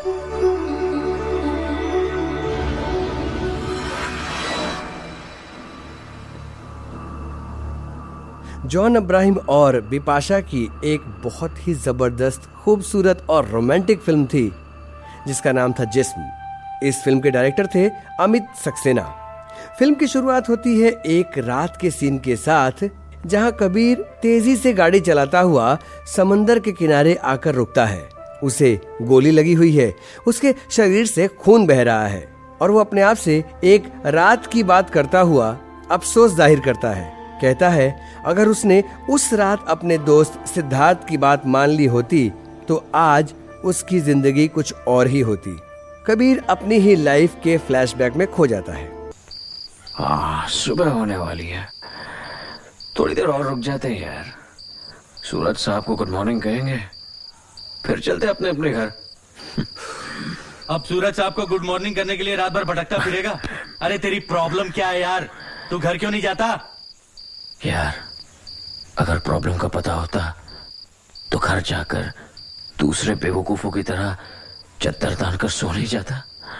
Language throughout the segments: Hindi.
जॉन अब्राहम और बिपाशा की एक बहुत ही जबरदस्त, खूबसूरत और रोमांटिक फिल्म थी जिसका नाम था जिस्म। इस फिल्म के डायरेक्टर थे अमित सक्सेना। फिल्म की शुरुआत होती है एक रात के सीन के साथ जहां कबीर तेजी से गाड़ी चलाता हुआ समंदर के किनारे आकर रुकता है। उसे गोली लगी हुई है, उसके शरीर से खून बह रहा है और वो अपने आप से एक रात की बात करता हुआ अफसोस जाहिर करता है। कहता है अगर उसने उस रात अपने दोस्त सिद्धार्थ की बात मान ली होती तो आज उसकी जिंदगी कुछ और ही होती। कबीर अपनी ही लाइफ के फ्लैशबैक में खो जाता है। सुबह होने वाली है, थोड़ी देर और रुक जाते हैं यार। सूरज साहब को गुड मॉर्निंग कहेंगे, फिर चलते अपने अपने घर। अब सूरज साहब को गुड मॉर्निंग करने के लिए रात भर भटकता फिरेगा? अरे तेरी प्रॉब्लम क्या है यार? तू घर क्यों नहीं जाता? यार अगर प्रॉब्लम का पता होता तो घर जाकर दूसरे बेवकूफों की तरह चद्दर तान कर सो नहीं जाता।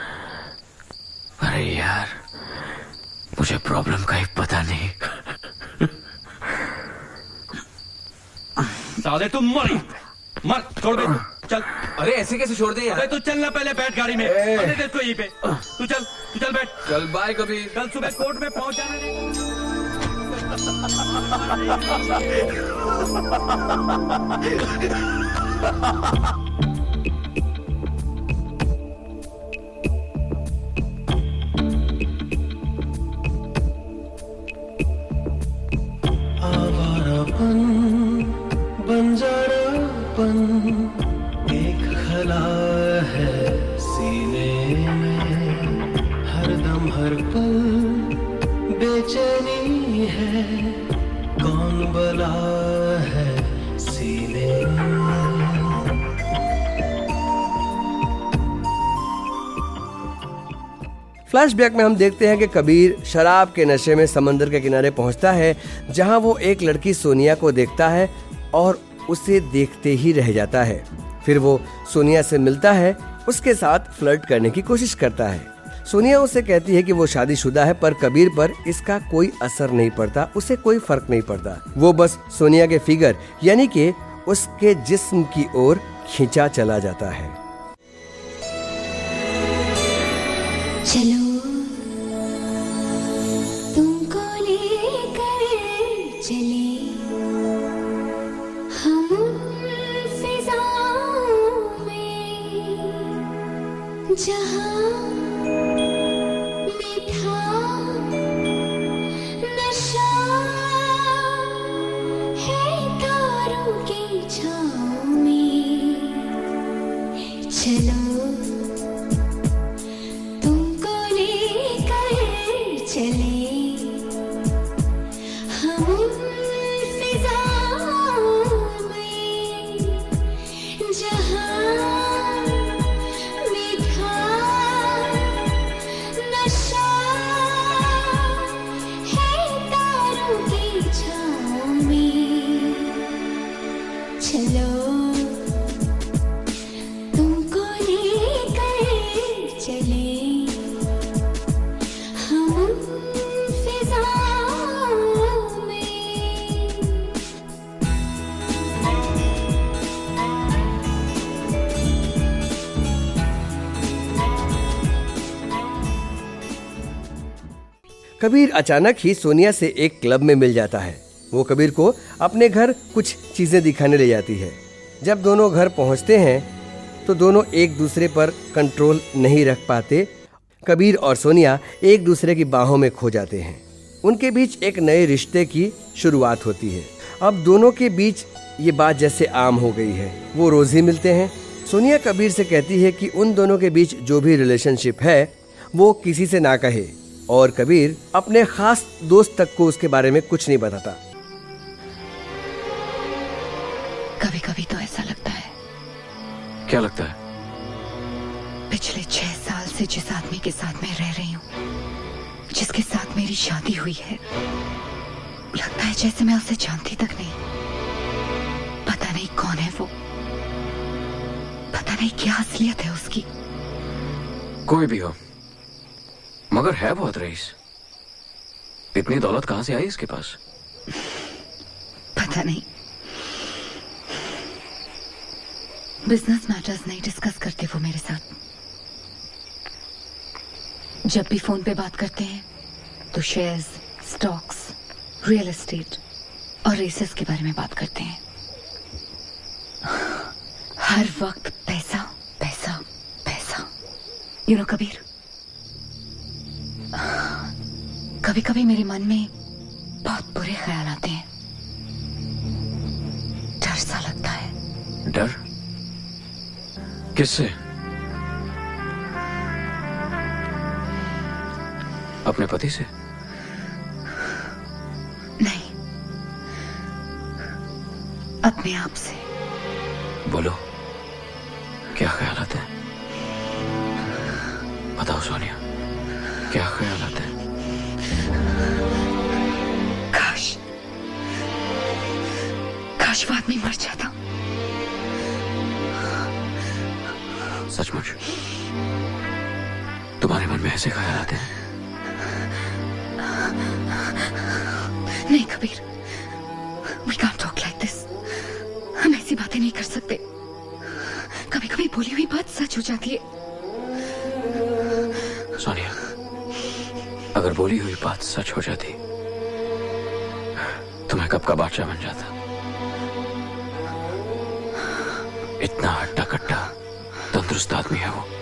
अरे यार मुझे प्रॉब्लम का ही पता नहीं। साले तुम मर छोड़ दे, चल। अरे ऐसे कैसे छोड़ दे यार? तू चलना पहले, बैठ गाड़ी में। इसको यहीं पे तू चल बैठ। चल बाय कबीर। कल सुबह कोर्ट में पहुंच जाना। आवारापन, बंजारापन एक खला है सीने में, हरदम हर पल बेचैनी है, कौन बला है सीने में। फ्लैशबैक में हम देखते हैं कि कबीर शराब के नशे में समंदर के किनारे पहुंचता है जहां वो एक लड़की सोनिया को देखता है और उसे देखते ही रह जाता है। फिर वो सोनिया से मिलता है, उसके साथ फ्लर्ट करने की कोशिश करता है। सोनिया उसे कहती है कि वो शादीशुदा है, पर कबीर पर इसका कोई असर नहीं पड़ता, उसे कोई फर्क नहीं पड़ता। वो बस सोनिया के फिगर यानी कि उसके जिस्म की ओर खींचा चला जाता है। चलो तुमको लेकर चले हम फिजाओं में, जहां मीठा नशा है तारों की छाँव में। चलो कबीर अचानक ही सोनिया से एक क्लब में मिल जाता है। वो कबीर को अपने घर कुछ चीजें दिखाने ले जाती है। जब दोनों घर पहुंचते हैं तो दोनों एक दूसरे पर कंट्रोल नहीं रख पाते। कबीर और सोनिया एक दूसरे की बाहों में खो जाते हैं। उनके बीच एक नए रिश्ते की शुरुआत होती है। अब दोनों के बीच ये बात जैसे आम हो गई है, वो रोज ही मिलते हैं। सोनिया कबीर से कहती है कि उन दोनों के बीच जो भी रिलेशनशिप है वो किसी से ना कहे, और कबीर अपने खास दोस्त तक को उसके बारे में कुछ नहीं बताता। कभी कभी तो ऐसा लगता है। क्या लगता है? पिछले 6 साल से जिस आदमी के साथ मैं रह रही हूँ, जिसके साथ मेरी शादी हुई है, लगता है जैसे मैं उसे जानती तक नहीं। पता नहीं कौन है वो, पता नहीं क्या असलियत है उसकी। कोई भी हो, मगर है बहुत रईस। इतनी दौलत कहां से आई इसके पास? पता नहीं। बिजनेस मैटर्स नहीं डिस्कस करते वो मेरे साथ। जब भी फोन पे बात करते हैं तो शेयर्स, स्टॉक्स, रियल एस्टेट और रेसेस के बारे में बात करते हैं। हर वक्त पैसा पैसा पैसा। यू नो कबीर, कभी कभी मेरे मन में बहुत बुरे ख्याल आते हैं। डर सा लगता है। डर? किससे? अपने पति से? नहीं, अपने आप से। बोलो, क्या ख्यालात है? बताओ सोनिया, क्या ख्यालात है? काश वो आदमी मर जाता। सचमुच तुम्हारे मन में ऐसे ख्यालात हैं? नहीं Kabir, we can't talk like this। हम ऐसी बातें नहीं कर सकते। कभी कभी बोली हुई बात सच हो जाती है। सोनिया, अगर बोली हुई बात सच हो जाती तो मैं कब का बादशाह बन जाता। इतना हट्टा कट्टा तंदुरुस्त आदमी है वो,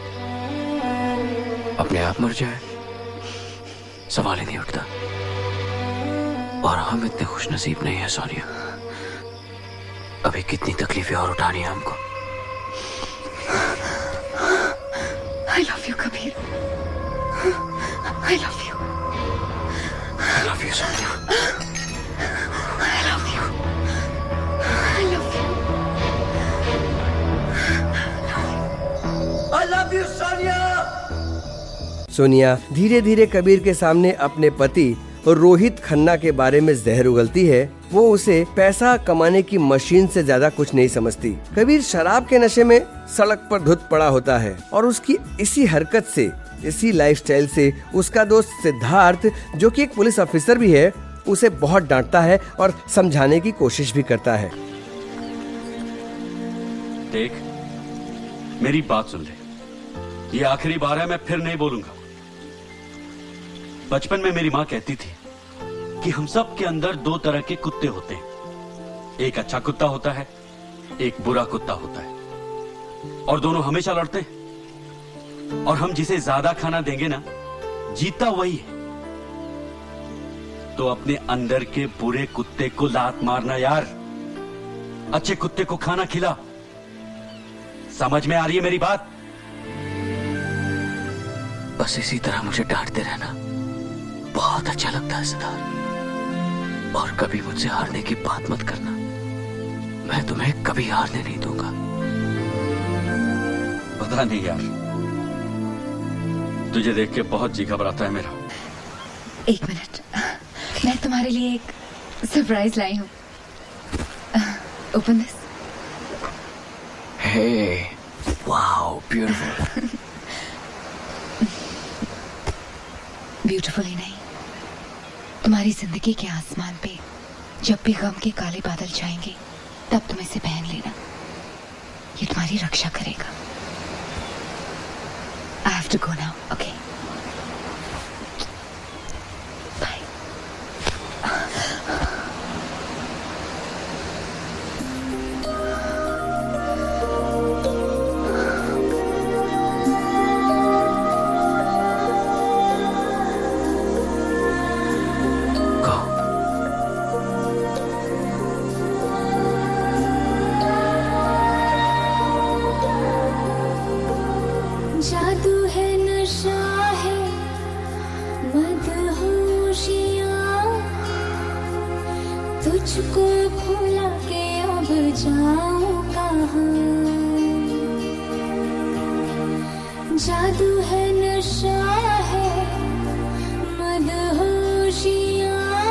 अपने आप मर जाए सवाल ही नहीं उठता। और हम इतने खुश नसीब नहीं है सोनिया। अभी कितनी तकलीफें और उठानी है हमको। I love you Kabir. I love you। I love you Sonia. I love you। I love you। I love you Sonia. Sonia धीरे धीरे कबीर के सामने अपने पति रोहित खन्ना के बारे में जहर उगलती है। वो उसे पैसा कमाने की मशीन से ज्यादा कुछ नहीं समझती। कबीर शराब के नशे में सड़क पर धुत पड़ा होता है और उसकी इसी हरकत से, इसी लाइफस्टाइल से उसका दोस्त सिद्धार्थ, जो कि एक पुलिस ऑफिसर भी है, उसे बहुत डांटता है और समझाने की कोशिश भी करता है। देख, मेरी बात सुन ले। ये आखिरी बार है, मैं फिर नहीं बोलूंगा। बचपन में मेरी माँ कहती थी कि हम सब के अंदर दो तरह के कुत्ते होते हैं। एक अच्छा कुत्ता होता है, एक बुरा कुत्ता होता है, और दोनों हमेशा लड़ते हैं। और हम जिसे ज्यादा खाना देंगे ना, जीतता वही है। तो अपने अंदर के बुरे कुत्ते को लात मारना यार, अच्छे कुत्ते को खाना खिला। समझ में आ रही है मेरी बात? बस इसी तरह मुझे डांटते रहना बहुत अच्छा लगता है सिद्धार्थ। और कभी मुझसे हारने की बात मत करना। मैं तुम्हें कभी हारने नहीं दूंगा। पता नहीं यार, तुझे देख के बहुत जी घबराता है मेरा। एक मिनट, मैं तुम्हारे लिए एक सरप्राइज लाई हूँ। Open this. Hey, wow, beautiful. Beautiful ही नहीं, तुम्हारी जिंदगी के आसमान पे जब भी गम के काले बादल छाएंगे, तब तुम इसे पहन लेना। ये तुम्हारी रक्षा करेगा। I have to go now, okay? Bye. जादू है, नशा है, मदहोशियाँ, तुझको भुला के अब जाऊँ कहाँ। जादू है, नशा है, मदहोशियाँ,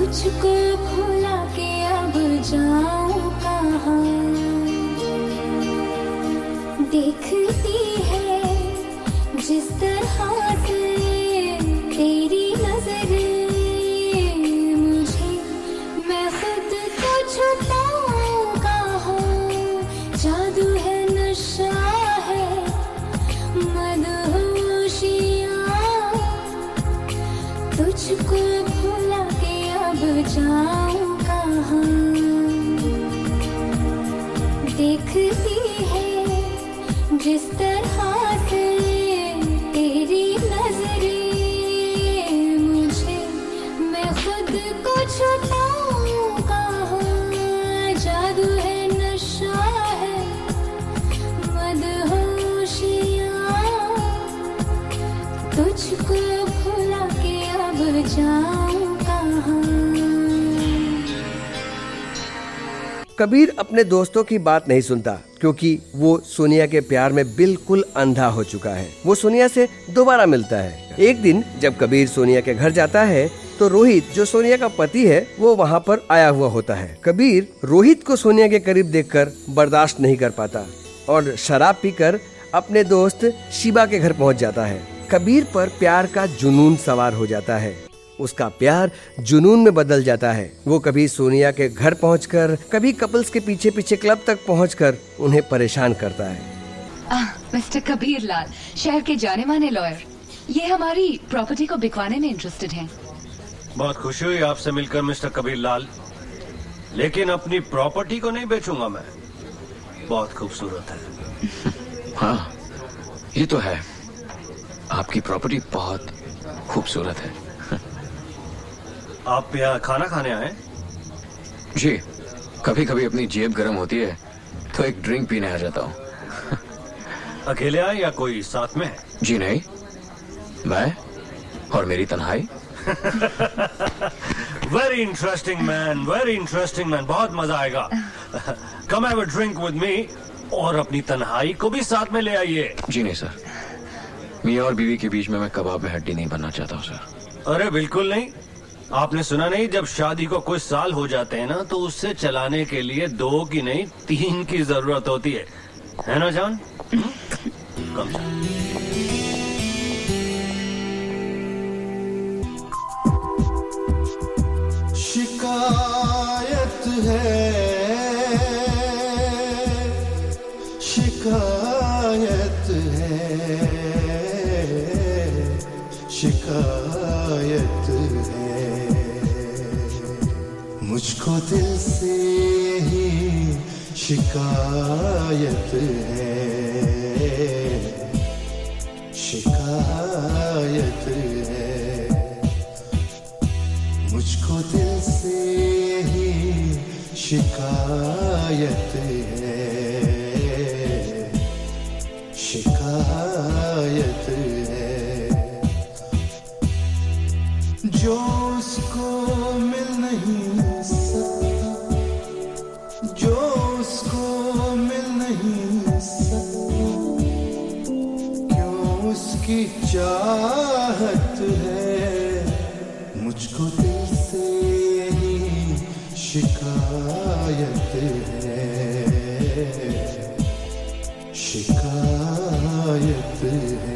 तुझको भुला के अब जाऊँ कहाँ। देखती है जिस तरह से तेरी नजर मुझे, मैं खुद को छुपाऊं कहाँ, जादू है नशा है मदहोशियाँ, तुझको भुला के अब जाऊं कहाँ। देखती है जिस तरह से तेरी नजरें मुझे, मैं खुद को छुपाऊं कहाँ, जादू है नशा है मदहोशियाँ, तुझको भुला के अब जाऊं कहाँ। कबीर अपने दोस्तों की बात नहीं सुनता क्योंकि वो सोनिया के प्यार में बिल्कुल अंधा हो चुका है। वो सोनिया से दोबारा मिलता है। एक दिन जब कबीर सोनिया के घर जाता है तो रोहित, जो सोनिया का पति है, वो वहाँ पर आया हुआ होता है। कबीर रोहित को सोनिया के करीब देखकर बर्दाश्त नहीं कर पाता और शराब पीकर अपने दोस्त शिवा के घर पहुँच जाता है। कबीर पर प्यार का जुनून सवार हो जाता है। उसका प्यार जुनून में बदल जाता है। वो कभी सोनिया के घर पहुंचकर, कभी कपल्स के पीछे पीछे क्लब तक पहुंचकर उन्हें परेशान करता है। मिस्टर कबीर लाल, शहर के जाने माने लॉयर, ये हमारी प्रॉपर्टी को बिकवाने में इंटरेस्टेड हैं। बहुत खुशी हुई आपसे मिलकर मिस्टर कबीर लाल, लेकिन अपनी प्रॉपर्टी को नहीं बेचूंगा मैं। बहुत खूबसूरत है। हाँ, ये तो है, आपकी प्रॉपर्टी बहुत खूबसूरत है। आप यहाँ खाना खाने आए? जी, कभी कभी अपनी जेब गर्म होती है तो एक ड्रिंक पीने आ जाता हूँ। अकेले आए या कोई साथ में? जी नहीं, मैं और मेरी तन्हाई। Very interesting man, very interesting man, बहुत मजा आएगा। Come have a drink with me, और अपनी तन्हाई को भी साथ में ले आइए। जी नहीं सर, मियाँ और बीवी के बीच में मैं कबाब में हड्डी नहीं बनना चाहता हूँ सर। अरे बिल्कुल नहीं। आपने सुना नहीं, जब शादी को कुछ साल हो जाते हैं ना, तो उससे चलाने के लिए 2 की नहीं 3 की जरूरत होती है ना जान? कम जान। शिकायत है, शिकायत है, शिकायत है, मुझको दिल से ही शिकायत है, शिकायत है, मुझको दिल से ही शिकायत है, शिकायत है, जो उसको मिल नहीं सकता, जो उसको मिल नहीं सकता, क्यों उसकी चाहत है, मुझको दिल से ही शिकायत है, शिकायत है।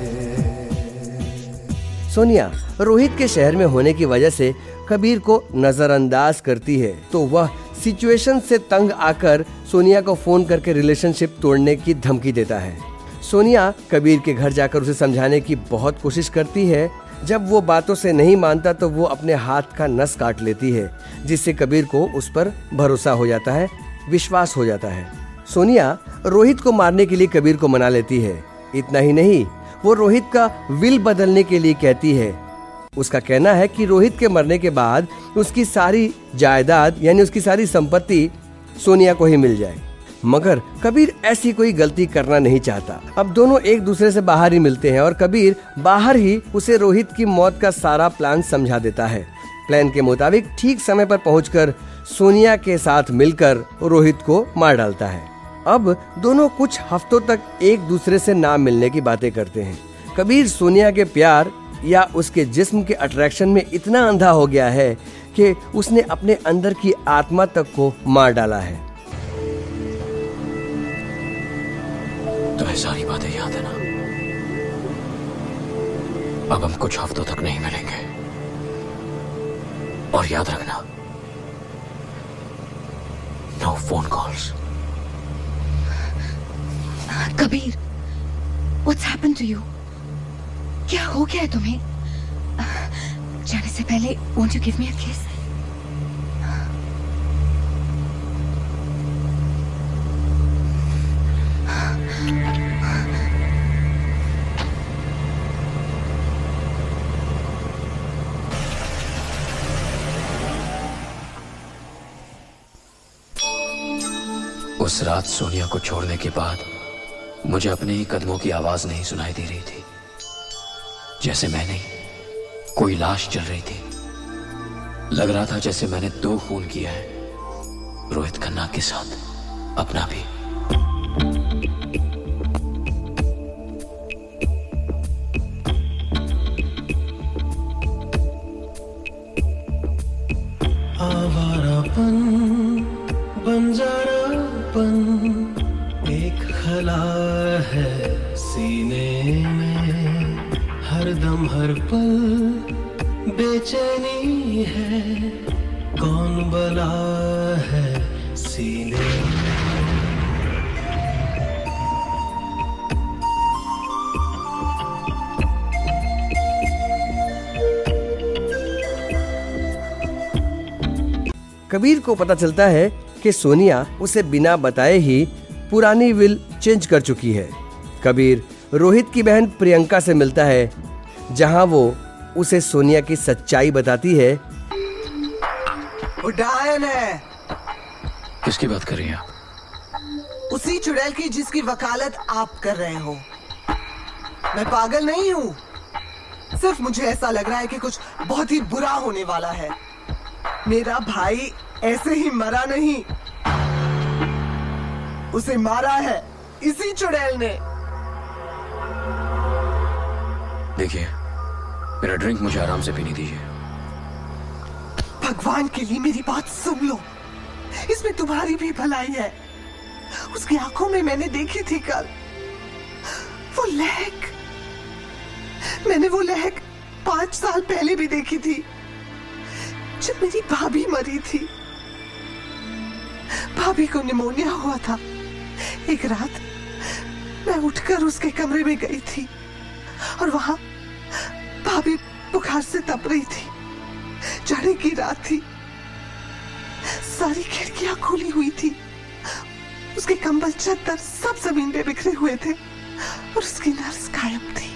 सोनिया रोहित के शहर में होने की वजह से कबीर को नजरअंदाज करती है, तो वह सिचुएशन से तंग आकर सोनिया को फोन करके रिलेशनशिप तोड़ने की धमकी देता है। सोनिया कबीर के घर जाकर उसे समझाने की बहुत कोशिश करती है। जब वो बातों से नहीं मानता तो वो अपने हाथ का नस काट लेती है, जिससे कबीर को उस पर भरोसा हो जाता है, विश्वास हो जाता है। सोनिया रोहित को मारने के लिए कबीर को मना लेती है। इतना ही नहीं, वो रोहित का विल बदलने के लिए कहती है। उसका कहना है कि रोहित के मरने के बाद उसकी सारी जायदाद यानी उसकी सारी संपत्ति सोनिया को ही मिल जाए, मगर कबीर ऐसी कोई गलती करना नहीं चाहता। अब दोनों एक दूसरे से बाहर ही मिलते हैं और कबीर बाहर ही उसे रोहित की मौत का सारा प्लान समझा देता है। प्लान के मुताबिक ठीक समय पर पहुंचकर सोनिया के साथ मिलकर रोहित को मार डालता है। अब दोनों कुछ हफ्तों तक एक दूसरे से ना मिलने की बातें करते हैं। कबीर सोनिया के प्यार या उसके जिस्म के अट्रैक्शन में इतना अंधा हो गया है कि उसने अपने अंदर की आत्मा तक को मार डाला है। तो तुम्हें सारी बातें याद है ना? अब हम कुछ हफ्तों तक नहीं मिलेंगे। और याद रखना, no phone calls. Kabir, what's happened to you? क्या हो गया है तुम्हें? जाने से पहले won't you give me a kiss? उस रात सोनिया को छोड़ने के बाद मुझे अपने ही कदमों की आवाज नहीं सुनाई दे रही थी। जैसे मैं नहीं, कोई लाश चल रही थी। लग रहा था जैसे मैंने 2 खून किया है, रोहित खन्ना के साथ अपना भी। आवारापन, बंजारापन एक खला है सीने में, हर दम हर पल बेचैनी है, कौन बला है सीने में। कबीर को पता चलता है कि सोनिया उसे बिना बताए ही पुरानी विल चेंज कर चुकी है। कबीर रोहित की बहन प्रियंका से मिलता है, जहां वो उसे सोनिया की सच्चाई बताती है। वो डायन है। किसकी बात कर रही हैं आप? उसी चुड़ैल की जिसकी वकालत आप कर रहे हो। मैं पागल नहीं हूँ, सिर्फ मुझे ऐसा लग रहा है कि कुछ बहुत ही बुरा होने वाला है। मेरा भाई ऐसे ही मरा नहीं, उसे मारा है इसी चुड़ैल ने। देखिए, मेरा ड्रिंक मुझे आराम से पीने दीजिए। भगवान के लिए मेरी बात सुन लो, इसमें तुम्हारी भी भलाई है। उसकी आंखों में मैंने देखी थी कल वो लहक। मैंने वो लहक 5 साल पहले भी देखी थी, जब मेरी भाभी मरी थी। भाभी को निमोनिया हुआ था। एक रात मैं उठकर उसके कमरे में गई थी और वहां भाभी बुखार से तप रही थी। जाड़े की रात थी, सारी खिड़कियां खुली हुई थी, उसके कंबल चादर सब जमीन पे बिखरे हुए थे और उसकी नर्स गायब थी।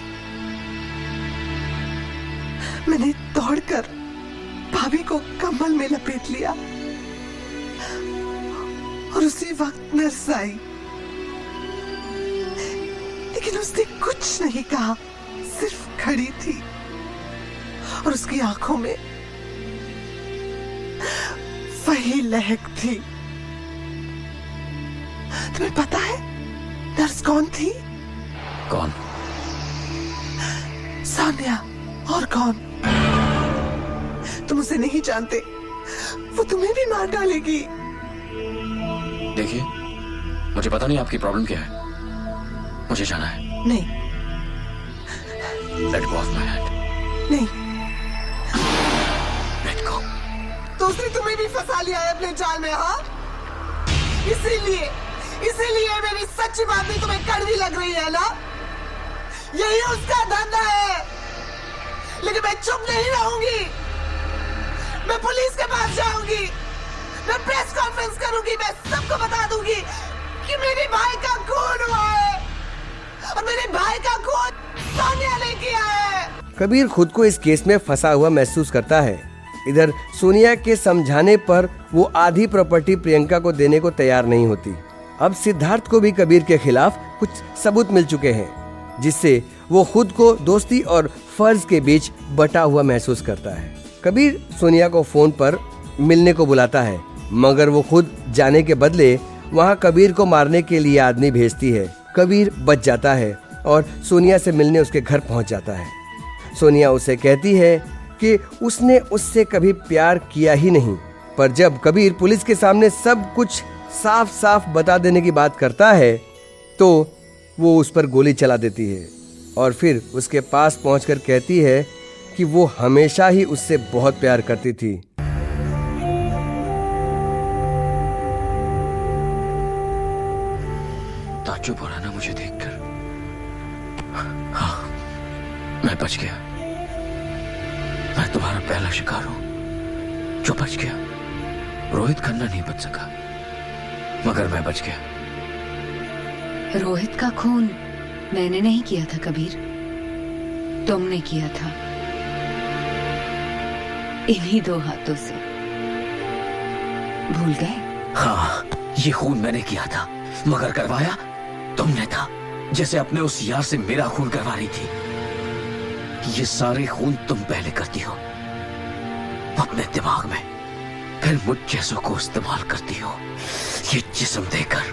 मैंने दौड़कर भाभी को कंबल में लपेट लिया और उसी वक्त नर्स आई, लेकिन उसने कुछ नहीं कहा, सिर्फ खड़ी थी और उसकी आंखों में वही लहक थी। तुम्हें पता है नर्स कौन थी? कौन? सोनिया। और कौन? तुम उसे नहीं जानते, वो तुम्हें भी मार डालेगी। देखिए, मुझे पता नहीं आपकी प्रॉब्लम क्या है, मुझे जाना है। नहीं। Let go of my hand. नहीं। Let go. तो उसने तुम्हें भी फंसा लिया है अपने जाल में, हाँ? इसीलिए मेरी सच्ची बात भी तुम्हें कड़वी लग रही है ना? यही उसका धंधा है। लेकिन मैं चुप नहीं रहूंगी, मैं पुलिस के पास जाऊंगी, मैं प्रेस कॉन्फ्रेंस करूंगी, मैं सबको बता दूंगी कि मेरे भाई का खून हुआ है और मेरे भाई का खून सोनिया ने किया है। कबीर खुद को इस केस में फंसा हुआ महसूस करता है। इधर सोनिया के समझाने पर वो आधी प्रॉपर्टी प्रियंका को देने को तैयार नहीं होती। अब सिद्धार्थ को भी कबीर के खिलाफ कुछ सबूत मिल चुके हैं, जिससे वो खुद को दोस्ती और फर्ज के बीच बटा हुआ महसूस करता है। कबीर सोनिया को फोन पर मिलने को बुलाता है, मगर वो खुद जाने के बदले वहाँ कबीर को मारने के लिए आदमी भेजती है। कबीर बच जाता है और सोनिया से मिलने उसके घर पहुँच जाता है। सोनिया उसे कहती है कि उसने उससे कभी प्यार किया ही नहीं, पर जब कबीर पुलिस के सामने सब कुछ साफ साफ बता देने की बात करता है तो वो उस पर गोली चला देती है और फिर उसके पास पहुंचकर कहती है कि वो हमेशा ही उससे बहुत प्यार करती थी। ताज्जुब हो रहा ना मुझे देखकर? हाँ, मैं बच गया। मैं तुम्हारा पहला शिकार हूं जो बच गया। रोहित खन्ना नहीं बच सका, मगर मैं बच गया। रोहित का खून मैंने नहीं किया था कबीर, तुमने किया था, इन्हीं 2 हाथों से। भूल गए? हाँ, ये खून मैंने किया था, मगर करवाया तुमने था, जैसे अपने उस यार से मेरा खून करवा रही थी। ये सारे खून तुम पहले करती हो अपने दिमाग में, फिर मुझ जैसों को इस्तेमाल करती हो ये जिस्म देकर।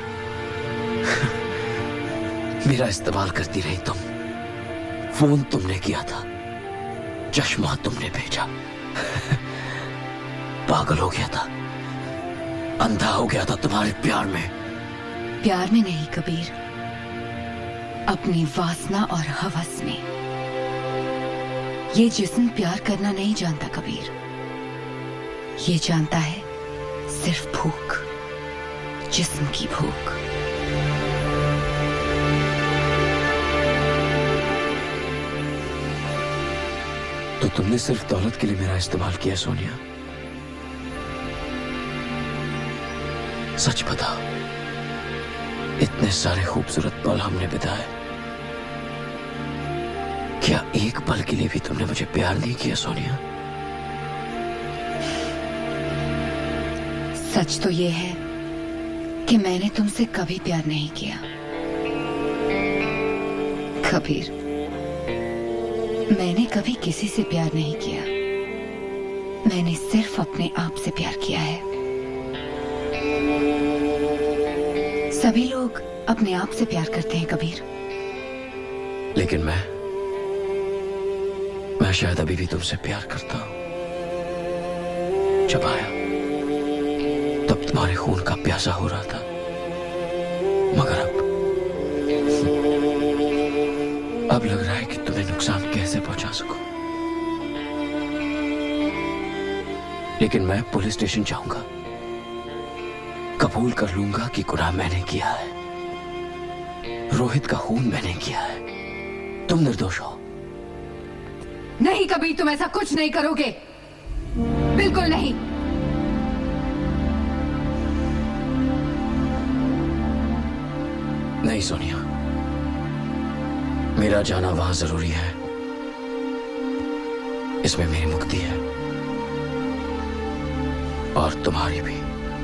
मेरा इस्तेमाल करती रही तुम। फोन तुमने किया था, चश्मा तुमने भेजा। पागल हो गया था, अंधा हो गया था तुम्हारे प्यार में। प्यार में नहीं कबीर, अपनी वासना और हवस में। ये जिस्म प्यार करना नहीं जानता कबीर, ये जानता है सिर्फ भूख, जिस्म की भूख। तो तुमने सिर्फ दौलत के लिए मेरा इस्तेमाल किया सोनिया? सच बताओ, इतने सारे खूबसूरत पल हमने बिताए, क्या एक पल के लिए भी तुमने मुझे प्यार नहीं किया सोनिया? सच तो ये है कि मैंने तुमसे कभी प्यार नहीं किया कबीर। मैंने कभी किसी से प्यार नहीं किया, मैंने सिर्फ अपने आप से प्यार किया है। सभी लोग अपने आप से प्यार करते हैं कबीर, लेकिन मैं शायद अभी भी तुमसे प्यार करता हूं। जब आया तब तुम्हारे खून का प्यासा हो रहा था, मगर अब लग रहा है कि तुम्हें नुकसान कैसे पहुंचा सकूं। लेकिन मैं पुलिस स्टेशन जाऊंगा, कबूल कर लूंगा कि गुनाह मैंने किया है, रोहित का खून मैंने किया है, तुम निर्दोष हो। नहीं कबीर, तुम ऐसा कुछ नहीं करोगे, बिल्कुल नहीं। नहीं सोनिया, मेरा जाना वहां जरूरी है, इसमें मेरी मुक्ति है और तुम्हारी भी।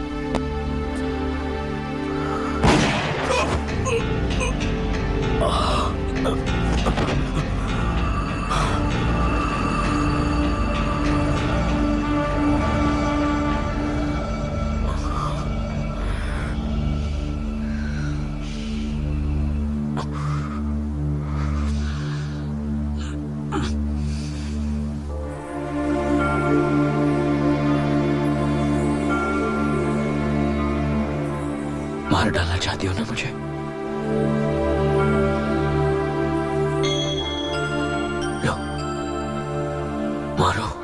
मार डालना चाहती हो ना मुझे? लो, मारो,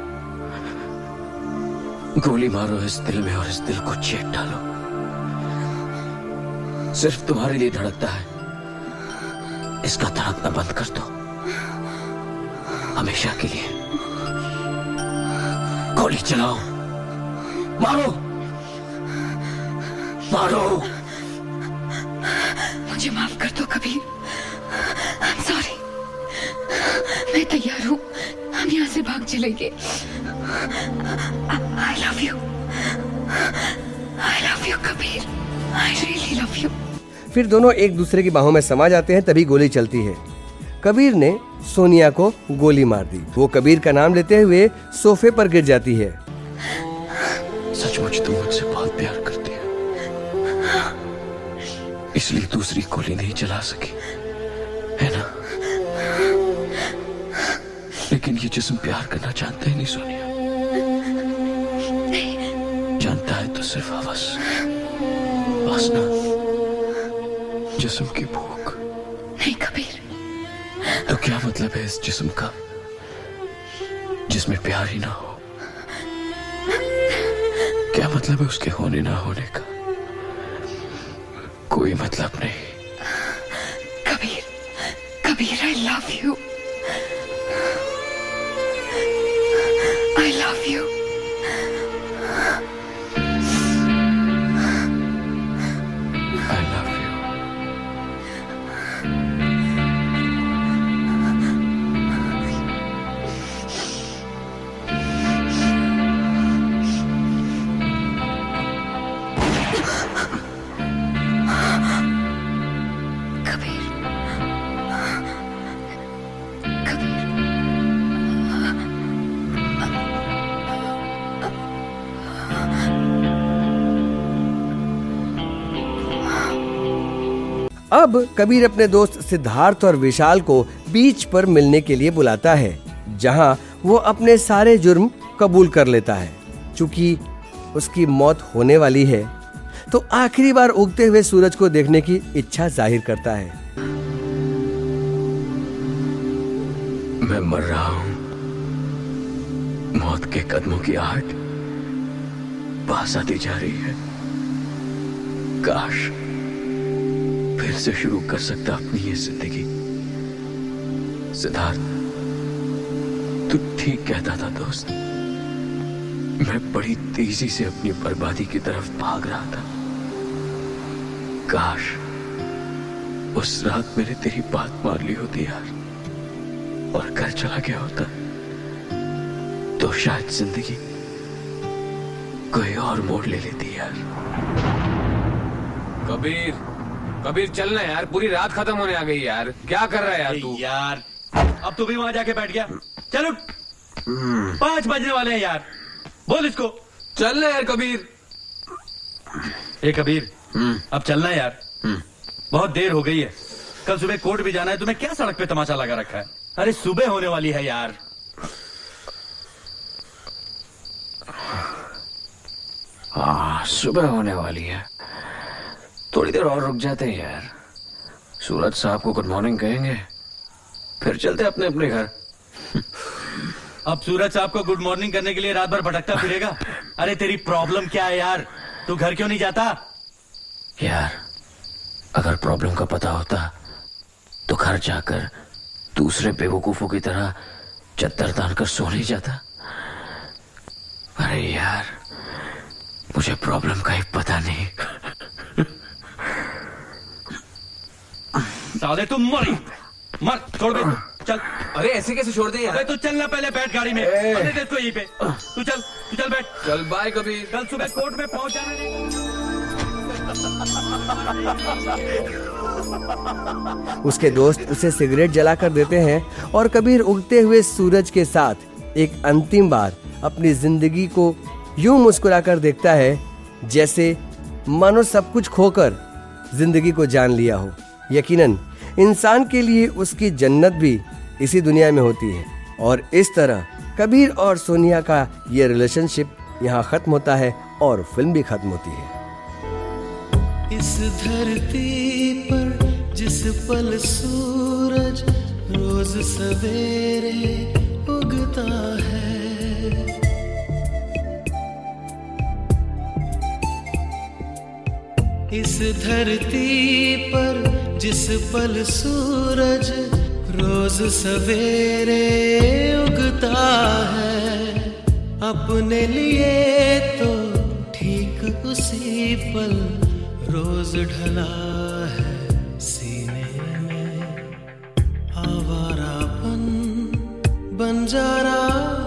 गोली मारो इस दिल में और इस दिल को चीर डालो। सिर्फ तुम्हारे लिए धड़कता है, इसका धड़कना बंद कर दो हमेशा के लिए। गोली चलाओ, मारो, मारो। मुझे माफ कर दो कबीर, I'm sorry। मैं तैयार हूँ, हम यहाँ से भाग चलेंगे। I love you, I love you Kabir, I really love you। फिर दोनों एक दूसरे की बाहों में समा जाते हैं, तभी गोली चलती है। कबीर ने सोनिया को गोली मार दी। वो कबीर का नाम लेते हुए सोफे पर गिर जाती है। सचमुच तुम मुझसे बहुत प्यार करती हो, इसलिए दूसरी गोली नहीं चला सकी, है ना? लेकिन ये जिस्म प्यार करना जानता ही नहीं सोनिया, जानता है तो सिर्फ हवस, वासना, जिस्म की भूख। नहीं कबीर। तो क्या मतलब है इस जिस्म का जिसमें प्यार ही ना हो? क्या मतलब है उसके होने ना होने का? कोई मतलब नहीं। Kabir, Kabir, I love you. I love you. I love you. Kabir, Kabir, अब कबीर अपने दोस्त सिद्धार्थ और विशाल को बीच पर मिलने के लिए बुलाता है, जहां वो अपने सारे जुर्म कबूल कर लेता है। चूंकि उसकी मौत होने वाली है, तो आखिरी बार उगते हुए सूरज को देखने की इच्छा जाहिर करता है। मैं मर रहा हूं, मौत के कदमों की आहट पास आती जा रही है। काश फिर से शुरू कर सकता अपनी ये जिंदगी। सिद्धार्थ, तू ठीक कहता था दोस्त। मैं बड़ी तेजी से अपनी बर्बादी की तरफ भाग रहा था। काश उस रात मैंने तेरी बात मान ली होती यार, और घर चला गया होता, तो शायद जिंदगी कोई और मोड़ ले लेती यार। कबीर, कबीर चलना यार, पूरी रात खत्म होने आ गई यार। क्या कर रहा है यार तू? यार अब तू भी वहां जाके बैठ गया। चलो 5 बजने वाले हैं यार, बोल इसको। चलना यार कबीर। ए कबीर, अब चलना यार, बहुत देर हो गई है। कल सुबह कोर्ट भी जाना है। तुम्हें क्या सड़क पे तमाशा लगा रखा है? अरे सुबह होने वाली है यार। हाँ, सुबह होने वाली है। थोड़ी देर और रुक जाते हैं यार। सूरज साहब को गुड मॉर्निंग कहेंगे, फिर चलते अपने अपने घर। अब सूरज साहब को गुड मॉर्निंग करने के लिए रात भर भटकता फिरेगा? अरे तेरी प्रॉब्लम क्या है यार? तू घर क्यों नहीं जाता? यार अगर प्रॉब्लम का पता होता तो घर जाकर दूसरे बेवकूफों की तरह चद्दर तान कर सो नहीं जाता। अरे यार मुझे प्रॉब्लम का ही पता नहीं। साले तुम मर छोड़ दे, चल। अरे ऐसे कैसे छोड़ दे यार? अबे तू चलना पहले, बैठ गाड़ी में। अरे देखो यहीं पे, तू चल बैठ। चल बाय कबीर। कल सुबह कोर्ट में पहुंच जाना। उसके दोस्त उसे सिगरेट जलाकर देते हैं और कबीर उगते हुए सूरज के साथ एक अंतिम बार अपनी जिंदगी को यूं मुस्कुराकर देखता है जैसे मानो सब कुछ खोकर जिंदगी को जान लिया हो। यकीनन इंसान के लिए उसकी जन्नत भी इसी दुनिया में होती है। और इस तरह कबीर और सोनिया का ये रिलेशनशिप यहाँ खत्म होता है और फिल्म भी खत्म होती है। इस धरती पर जिस पल सूरज रोज सवेरे उगता है, इस धरती पर जिस पल सूरज रोज सवेरे उगता है, अपने लिए तो ठीक उसी पल रोज ढला है सीने में। आवारापन बंजारा